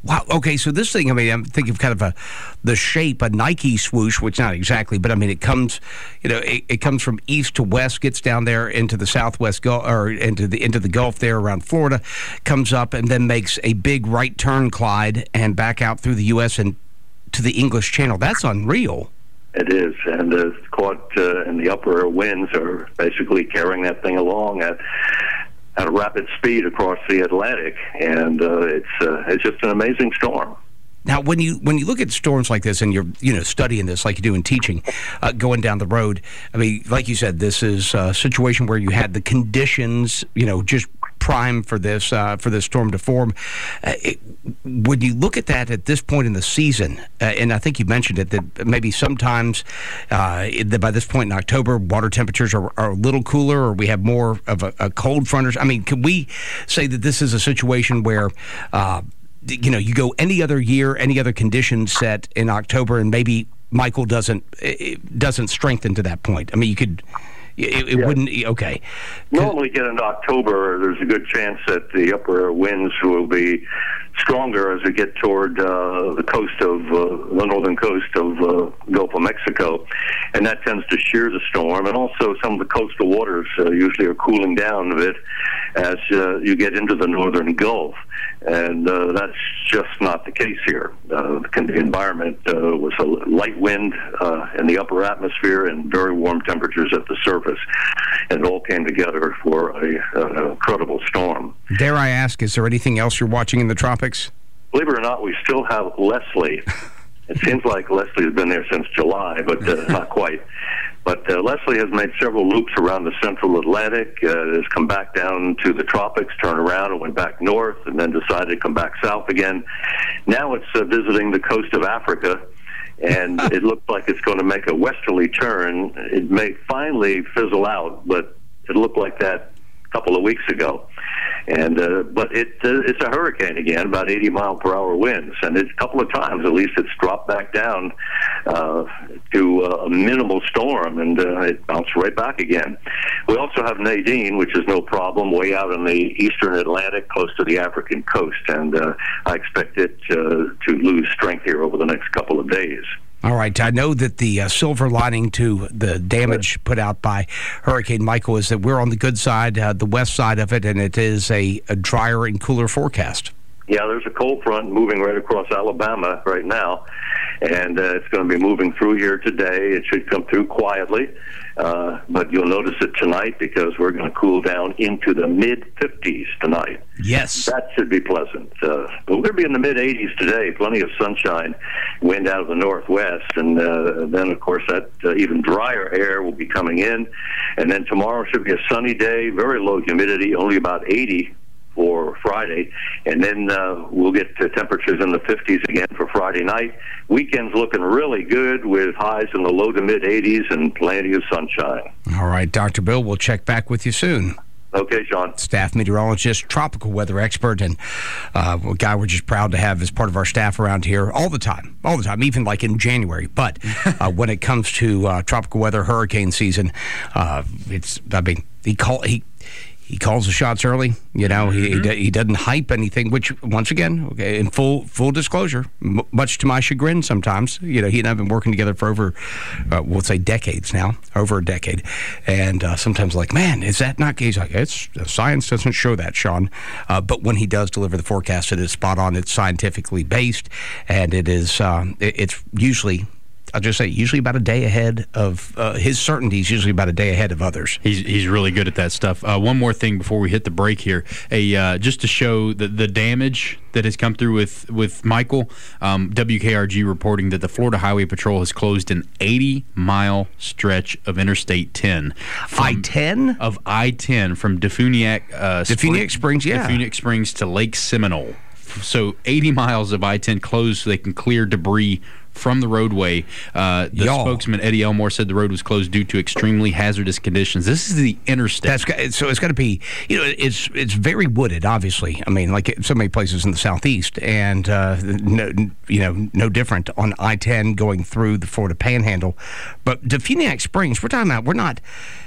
Wow. Okay, so this thing, I mean, I'm thinking of kind of a the shape, a Nike swoosh, which not exactly, but I mean, it comes, you know, it, it comes from east to west, gets down there into the southwest Gulf, or into the into the Gulf there around Florida, comes up and then makes a big right turn, Clyde, and back out through the U S and to the English Channel. That's unreal. It is, and uh, caught uh, in the upper winds are basically carrying that thing along at at a rapid speed across the Atlantic, and uh, it's uh, it's just an amazing storm. Now, when you when you look at storms like this, and you're you know studying this like you do in teaching, uh, going down the road, I mean, like you said, this is a situation where you had the conditions, you know, just prime for this uh, for this storm to form. Uh, it, when you look at that at this point in the season, uh, and I think you mentioned it, that maybe sometimes uh, that by this point in October, water temperatures are, are a little cooler, or we have more of a, a cold front. I mean, can we say that this is a situation where uh, you know, you go any other year, any other condition set in October, and maybe Michael doesn't it doesn't strengthen to that point? I mean, you could, it, it yeah. wouldn't, okay. Normally get into October, there's a good chance that the upper winds will be stronger as we get toward uh, the coast of, uh, the northern coast of uh, Gulf of Mexico, and that tends to shear the storm, and also some of the coastal waters uh, usually are cooling down a bit as uh, you get into the northern Gulf, and uh, that's just not the case here. Uh, the environment uh, was a light wind uh, in the upper atmosphere and very warm temperatures at the surface, and it all came together for a, an incredible storm. Dare I ask, is there anything else you're watching in the tropics? Believe it or not, we still have Leslie. It seems like Leslie has been there since July, but uh, not quite. But uh, Leslie has made several loops around the central Atlantic, uh, has come back down to the tropics, turned around and went back north, and then decided to come back south again. Now it's uh, visiting the coast of Africa, and it looks like it's going to make a westerly turn. It may finally fizzle out, but it looked like that a couple of weeks ago. And uh, but it uh, it's a hurricane again, about eighty mile per hour winds, and it's a couple of times at least it's dropped back down uh, to uh, a minimal storm, and uh, it bounced right back again. We also have Nadine, which is no problem, way out in the eastern Atlantic, close to the African coast, and uh, I expect it uh, to lose strength here over the next couple of days. All right. I know that the uh, silver lining to the damage put out by Hurricane Michael is that we're on the good side, uh, the west side of it, and it is a, a drier and cooler forecast. Yeah, there's a cold front moving right across Alabama right now, and uh, it's going to be moving through here today. It should come through quietly, uh, but you'll notice it tonight because we're going to cool down into the mid fifties tonight. Yes. That should be pleasant. Uh, but we're going to be in the mid eighties today, plenty of sunshine, wind out of the northwest, and uh, then, of course, that uh, even drier air will be coming in. And then tomorrow should be a sunny day, very low humidity, only about eighty for Friday, and then uh, we'll get to temperatures in the fifties again for Friday night. Weekend's looking really good with highs in the low to mid eighties and plenty of sunshine. All right, Doctor Bill, we'll check back with you soon. Okay, Sean. Staff meteorologist, tropical weather expert, and uh, a guy we're just proud to have as part of our staff around here all the time, all the time, even like in January. But uh, when it comes to uh, tropical weather, hurricane season, uh, it's, I mean, he call he. He calls the shots early. You know, mm-hmm. he he doesn't hype anything, which, once again, okay, in full full disclosure, m- much to my chagrin sometimes, you know, he and I have been working together for over, uh, we'll say decades now, over a decade. And uh, sometimes like, man, is that not, he's like, it's, science doesn't show that, Sean. Uh, but when he does deliver the forecast, it is spot on. It's scientifically based, and it is, um, it, it's usually, I'll just say, usually about a day ahead of uh, his certainty is usually about a day ahead of others. He's he's really good at that stuff. Uh, one more thing before we hit the break here, a uh, just to show the the damage that has come through with with Michael. Um, W K R G reporting that the Florida Highway Patrol has closed an eighty mile stretch of Interstate ten, I ten of I ten from Defuniak uh, Defuniak Springs, yeah, Defuniak Springs to Lake Seminole. So eighty miles of I ten closed so they can clear debris from the roadway. Uh, the Y'all. spokesman, Eddie Elmore, said the road was closed due to extremely hazardous conditions. This is the interstate. That's got, so it's got to be, you know, it's it's very wooded, obviously. I mean, like so many places in the southeast, and uh, no, you know, no different on I ten going through the Florida Panhandle. But Defuniak Springs, we're talking about, we're not,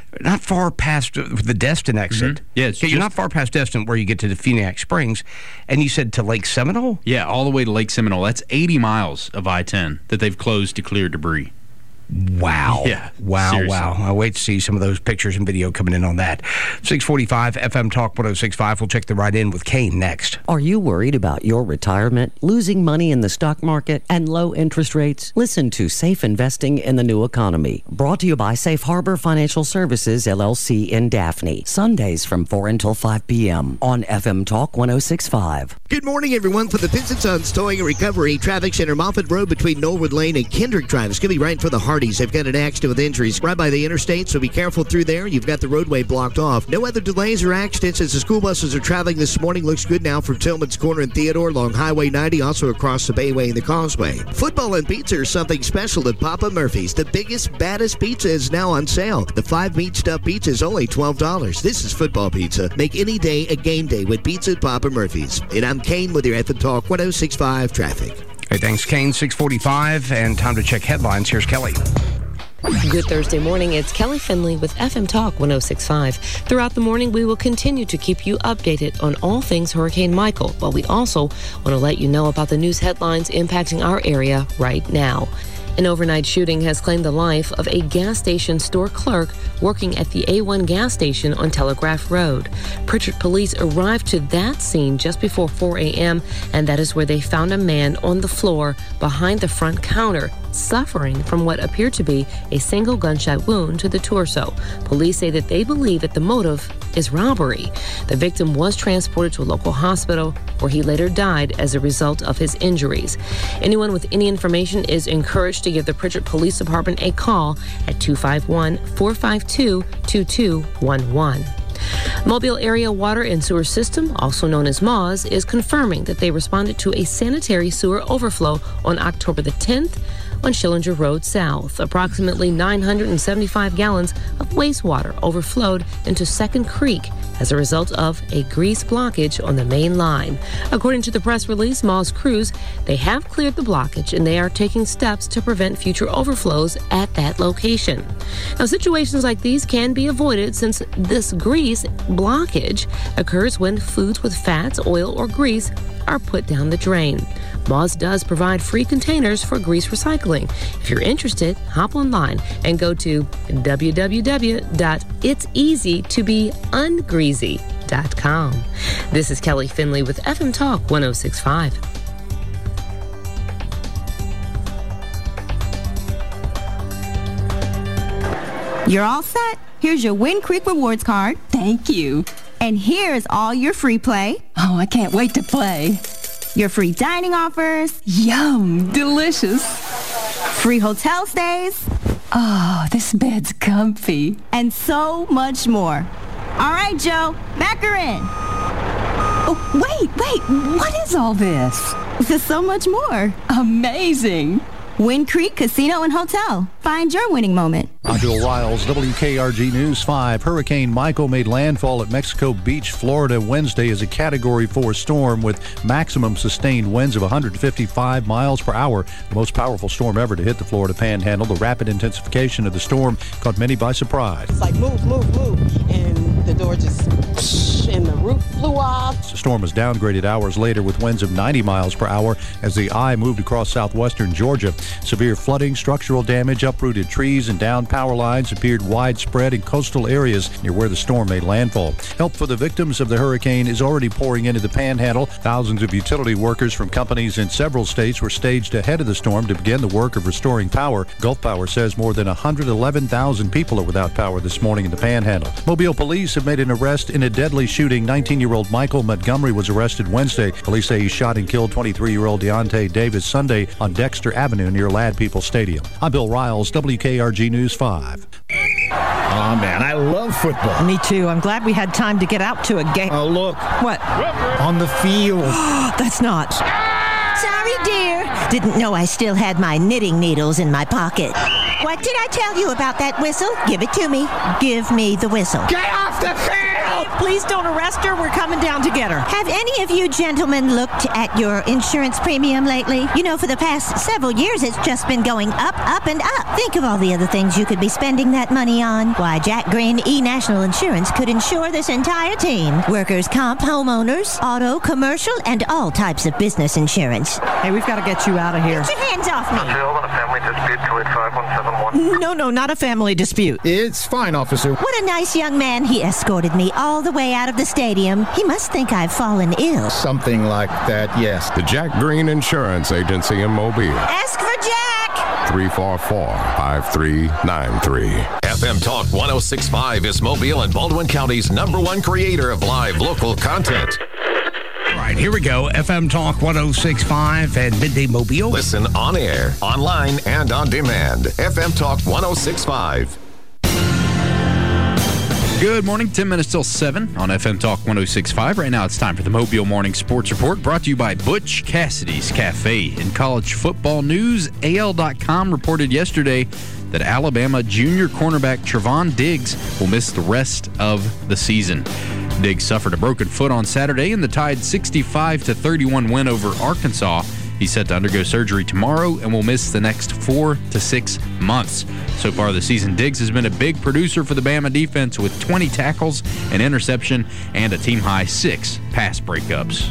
not far past the Destin exit. Mm-hmm. Yeah, it's you're just, not far past Destin where you get to the Phoenix Springs, and you said to Lake Seminole? Yeah, all the way to Lake Seminole. That's eighty miles of I ten that they've closed to clear debris. Wow. Yeah. Wow, seriously. wow. I'll wait to see some of those pictures and video coming in on that. six forty-five F M Talk one oh six point five. We'll check the ride in with Kane next. Are you worried about your retirement, losing money in the stock market, and low interest rates? Listen to Safe Investing in the New Economy. Brought to you by Safe Harbor Financial Services, L L C in Daphne. Sundays from four until five p.m. on F M Talk one oh six point five. Good morning, everyone. For the Vincent Sons Towing and Recovery, traffic center Moffett Road between Norwood Lane and Kendrick Drive. It's going to be right for the Hardys. They've got an accident with injuries right by the interstate, so be careful through there. You've got the roadway blocked off. No other delays or accidents as the school buses are traveling this morning. Looks good now from Tillman's Corner and Theodore along Highway ninety, also across the Bayway and the Causeway. Football and pizza are something special at Papa Murphy's. The biggest, baddest pizza is now on sale. The five-meat stuffed pizza is only twelve dollars. This is football pizza. Make any day a game day with pizza at Papa Murphy's. And I'm Kane with your F M Talk one oh six point five traffic. Hey, thanks, Kane. six forty-five, and time to check headlines. Here's Kelly. Good Thursday morning. It's Kelly Finley with F M Talk one oh six point five. Throughout the morning, we will continue to keep you updated on all things Hurricane Michael, but we also want to let you know about the news headlines impacting our area right now. An overnight shooting has claimed the life of a gas station store clerk working at the A one gas station on Telegraph Road. Pritchard police arrived to that scene just before four a.m., and that is where they found a man on the floor behind the front counter, suffering from what appeared to be a single gunshot wound to the torso. Police say that they believe that the motive is robbery. The victim was transported to a local hospital where he later died as a result of his injuries. Anyone with any information is encouraged to give the Pritchard Police Department a call at two five one, four five two, two two one one. Mobile Area Water and Sewer System, also known as M A W S, is confirming that they responded to a sanitary sewer overflow on October the tenth on Schillinger Road South. Approximately nine hundred seventy-five gallons of wastewater overflowed into Second Creek as a result of a grease blockage on the main line. According to the press release, M A W S crews, they have cleared the blockage and they are taking steps to prevent future overflows at that location. Now, situations like these can be avoided since this grease blockage occurs when foods with fats, oil, or grease are put down the drain. M A W S does provide free containers for grease recycling. If you're interested, hop online and go to w w w dot its easy to be ungreasy dot com. This is Kelly Finley with F M Talk one oh six point five. You're all set. Here's your Wind Creek Rewards card. Thank you. And here's all your free play. Oh, I can't wait to play. Your free dining offers. Yum, delicious. Free hotel stays. Oh, this bed's comfy. And so much more. All right, Joe, back her in. Oh, wait, wait, what is all this? There's so much more. Amazing. Wind Creek Casino and Hotel. Find your winning moment. I'm Bill Riles, W K R G News five. Hurricane Michael made landfall at Mexico Beach, Florida Wednesday as a Category four storm with maximum sustained winds of one hundred fifty-five miles per hour. The most powerful storm ever to hit the Florida Panhandle. The rapid intensification of the storm caught many by surprise. It's like move, move, move, and the door just and the roof flew off. The storm was downgraded hours later with winds of ninety miles per hour as the eye moved across southwestern Georgia. Severe flooding, structural damage, uprooted trees, and downed power lines appeared widespread in coastal areas near where the storm made landfall. Help for the victims of the hurricane is already pouring into the Panhandle. Thousands of utility workers from companies in several states were staged ahead of the storm to begin the work of restoring power. Gulf Power says more than one hundred eleven thousand people are without power this morning in the Panhandle. Mobile police have made an arrest in a deadly shooting. nineteen-year-old Michael Montgomery was arrested Wednesday. Police say he shot and killed twenty-three-year-old Deontay Davis Sunday on Dexter Avenue near Lad People Stadium. I'm Bill Riles, W K R G News five. Oh, man, I love football. Me too. I'm glad we had time to get out to a game. Oh, look. What? On the field. That's not. Sorry, dear. Didn't know I still had my knitting needles in my pocket. What did I tell you about that whistle? Give it to me. Give me the whistle. Get off the field! Oh, please don't arrest her. We're coming down to get her. Have any of you gentlemen looked at your insurance premium lately? You know, for the past several years, it's just been going up, up, and up. Think of all the other things you could be spending that money on. Why, Jack Green eNational Insurance could insure this entire team. Workers' comp, homeowners, auto, commercial, and all types of business insurance. Hey, we've got to get you out of here. Get your hands off me. on a family dispute, two eight five one seven one. No, no, not a family dispute. It's fine, officer. What a nice young man. He escorted me all the way out of the stadium. He must think I've fallen ill. Something like that, yes. The Jack Green Insurance Agency in Mobile. Ask for Jack! three four four, five three nine three. F M Talk one oh six point five is Mobile and Baldwin County's number one creator of live local content. All right, here we go. F M Talk one oh six point five and Midday Mobile. Listen on air, online, and on demand. F M Talk one oh six point five. Good morning. ten minutes till seven on F M Talk one oh six point five. Right now it's time for the Mobile Morning Sports Report, brought to you by Butch Cassidy's Cafe. In college football news, A L dot com reported yesterday that Alabama junior cornerback Trevon Diggs will miss the rest of the season. Diggs suffered a broken foot on Saturday in the Tide sixty-five to thirty-one win over Arkansas. He's set to undergo surgery tomorrow and will miss the next four to six months. So far this season, Diggs has been a big producer for the Bama defense with twenty tackles, an interception, and a team-high six pass breakups.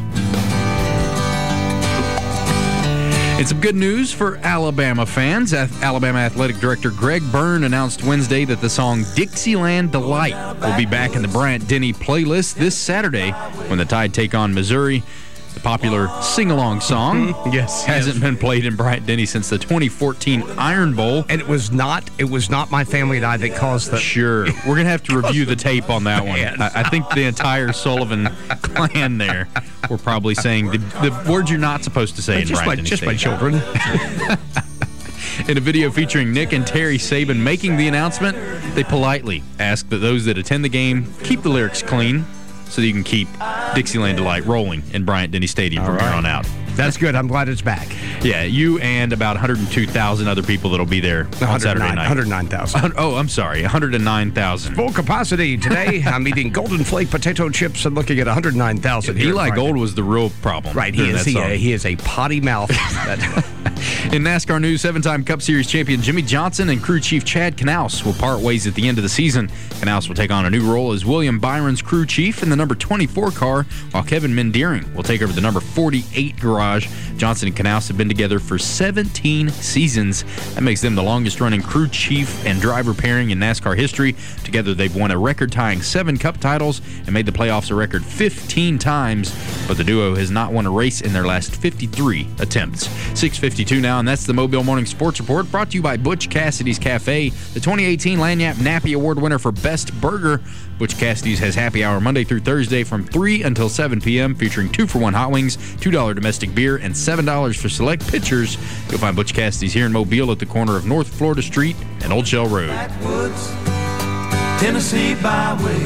And some good news for Alabama fans. Alabama Athletic Director Greg Byrne announced Wednesday that the song Dixieland Delight will be back in the Bryant-Denny playlist this Saturday when the Tide take on Missouri. The popular sing-along song yes, hasn't yes. been played in Bryant-Denny since the twenty fourteen Iron Bowl. And it was not it was not my family and I that caused the... Sure. We're going to have to review the tape on that one. I, I think the entire Sullivan clan there were probably saying the, the words you're not supposed to say in just Bryant-Denny my, Just State. my children. In a video featuring Nick and Terry Saban making the announcement, they politely ask that those that attend the game keep the lyrics clean, so that you can keep Dixieland Delight rolling in Bryant-Denny Stadium All from right. here on out. That's good. I'm glad it's back. Yeah, you and about one hundred two thousand other people that'll be there on Saturday night. one hundred nine thousand. Oh, I'm sorry, one hundred nine thousand. Full capacity today. I'm eating Golden Flake potato chips and looking at one hundred nine thousand. Eli Gold was the real problem. Right, he is. He, uh, he is a potty mouth. In NASCAR news, seven-time Cup Series champion Jimmy Johnson and crew chief Chad Knaus will part ways at the end of the season. Knaus will take on a new role as William Byron's crew chief in the number twenty-four car, while Kevin Mendeering will take over the number forty-eight garage. Johnson and Knaus have been together for seventeen seasons. That makes them the longest-running crew chief and driver pairing in NASCAR history. Together, they've won a record-tying seven Cup titles and made the playoffs a record fifteen times, but the duo has not won a race in their last fifty-three attempts. six fifty-two now, and that's the Mobile Morning Sports Report, brought to you by Butch Cassidy's Cafe, the twenty eighteen Lagniappe Nappy Award winner for Best Burger. Butch Cassidy's has happy hour Monday through Thursday from three until seven p.m., featuring two for one hot wings, two dollars domestic beer, and seven dollars for select pitchers. You'll find Butch Cassidy's here in Mobile at the corner of North Florida Street and Old Shell Road. Backwoods, Tennessee byway,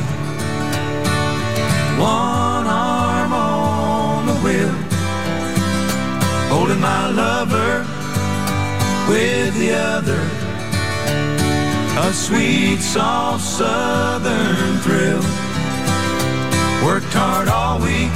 one arm on the wheel, holding my lover with the other, a sweet, soft southern thrill. Worked hard all week.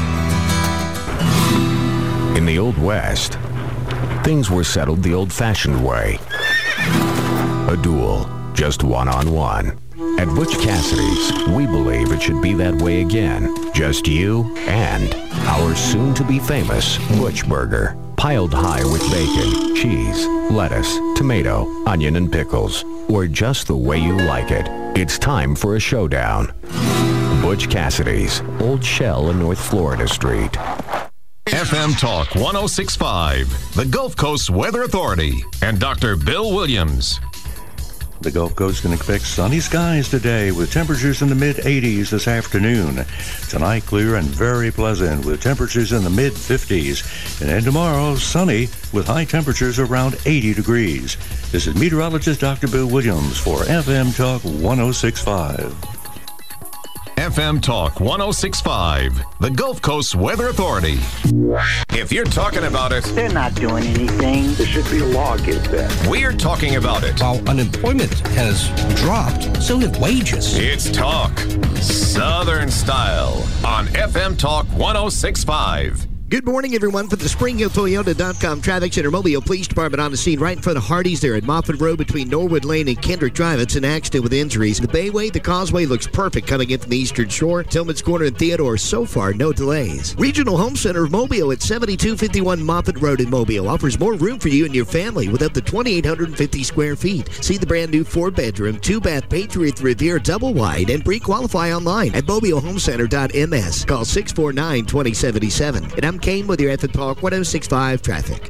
In the Old West, things were settled the old-fashioned way. A duel, just one-on-one. At Butch Cassidy's, we believe it should be that way again. Just you and our soon-to-be famous Butch Burger. Piled high with bacon, cheese, lettuce, tomato, onion, and pickles. Or just the way you like it. It's time for a showdown. Butch Cassidy's, Old Shell and North Florida Street. F M Talk one oh six point five, the Gulf Coast Weather Authority, and Doctor Bill Williams. The Gulf Coast can expect sunny skies today with temperatures in the mid-eighties this afternoon. Tonight, clear and very pleasant with temperatures in the mid-fifties. And then tomorrow, sunny with high temperatures around eighty degrees. This is meteorologist Doctor Bill Williams for F M Talk one oh six point five. F M Talk one oh six point five, the Gulf Coast Weather Authority. If you're talking about it, they're not doing anything. There should be a law against that. We're talking about it. While unemployment has dropped, so have wages. It's talk, Southern style, on F M Talk one oh six point five. Good morning, everyone. For the Spring Hill Toyota dot com Traffic Center Mobile Police Department on the scene right in front of Hardee's there at Moffett Road between Norwood Lane and Kendrick Drive. It's an accident with injuries. The Bayway, the Causeway looks perfect coming in from the Eastern Shore. Tillman's Corner and Theodore, so far, no delays. Regional Home Center of Mobile at seventy-two fifty-one Moffett Road in Mobile offers more room for you and your family with up to two thousand eight hundred fifty square feet. See the brand new four-bedroom, two-bath Patriot Revere double wide and pre-qualify online at mobile home center dot m s. Call six four nine, two oh seven seven. And I'm Kane with your F M Talk one oh six point five traffic.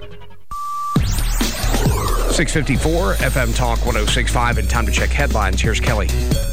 six fifty-four F M Talk one oh six point five, and time to check headlines. Here's Kelly.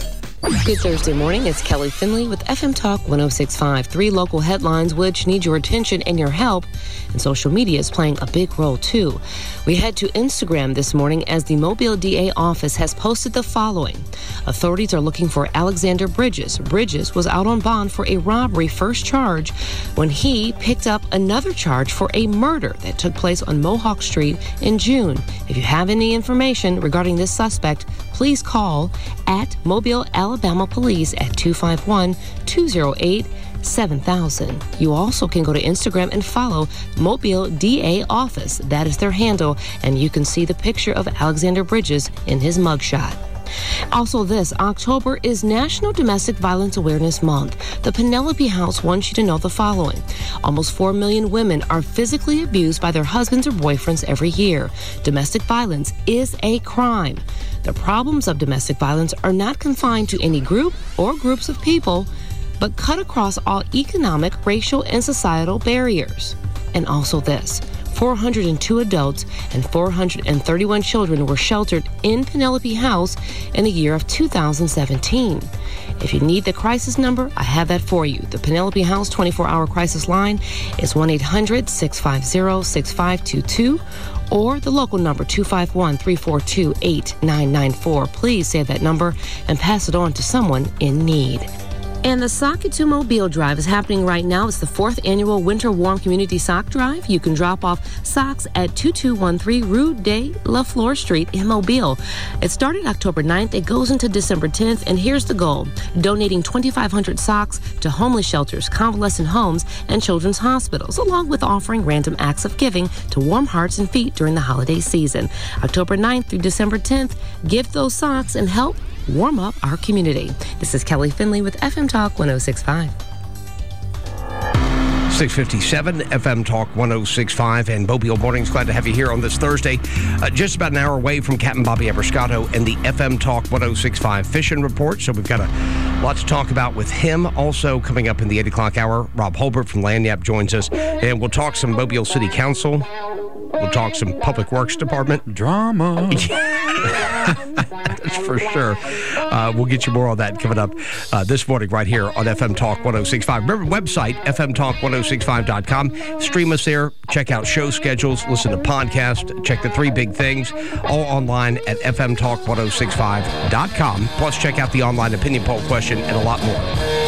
Good Thursday morning. It's Kelly Finley with F M Talk one oh six point five. Three local headlines which need your attention and your help, and social media is playing a big role too. We head to Instagram this morning as the Mobile D A office has posted the following. Authorities are looking for Alexander Bridges. Bridges was out on bond for a robbery first charge when he picked up another charge for a murder that took place on Mohawk Street in June. If you have any information regarding this suspect, please call at Mobile, Alabama Police at two five one, two oh eight, seven thousand. You also can go to Instagram and follow Mobile D A Office. That is their handle, and you can see the picture of Alexander Bridges in his mugshot. Also this, October is National Domestic Violence Awareness Month. The Penelope House wants you to know the following. Almost four million women are physically abused by their husbands or boyfriends every year. Domestic violence is a crime. The problems of domestic violence are not confined to any group or groups of people, but cut across all economic, racial, and societal barriers. And also this. four hundred two adults and four hundred thirty-one children were sheltered in Penelope House in the year of two thousand seventeen. If you need the crisis number, I have that for you. The Penelope House twenty-four hour crisis line is one eight hundred, six five zero, six five two two or the local number two five one, three four two, eight nine nine four. Please save that number and pass it on to someone in need. And the Sock It to Mobile Drive is happening right now. It's the fourth annual Winter Warm Community Sock Drive. You can drop off socks at two two one three Rue de la Fleur Street in Mobile. It started October ninth. It goes into December tenth. And here's the goal. Donating twenty-five hundred socks to homeless shelters, convalescent homes, and children's hospitals, along with offering random acts of giving to warm hearts and feet during the holiday season. October ninth through December tenth. Give those socks and help warm up our community. This is Kelly Finley with F M Talk one oh six point five. six fifty-seven F M Talk one oh six point five and Mobile Mornings. Glad to have you here on this Thursday. Uh, just about an hour away from Captain Bobby Eberscotto and the F M Talk one oh six point five Fishing Report. So we've got a lot to talk about with him. Also coming up in the eight o'clock hour, Rob Holbert from Lagniappe joins us. And we'll talk some Mobile City Council. We'll talk some Public Works Department. Drama. That's for sure. Uh, we'll get you more on that coming up uh, this morning right here on F M Talk one oh six point five. Remember, website, F M Talk one oh six point five dot com. Stream us there. Check out show schedules. Listen to podcasts. Check the three big things. All online at F M Talk one oh six point five dot com. Plus, check out the online opinion poll question and a lot more.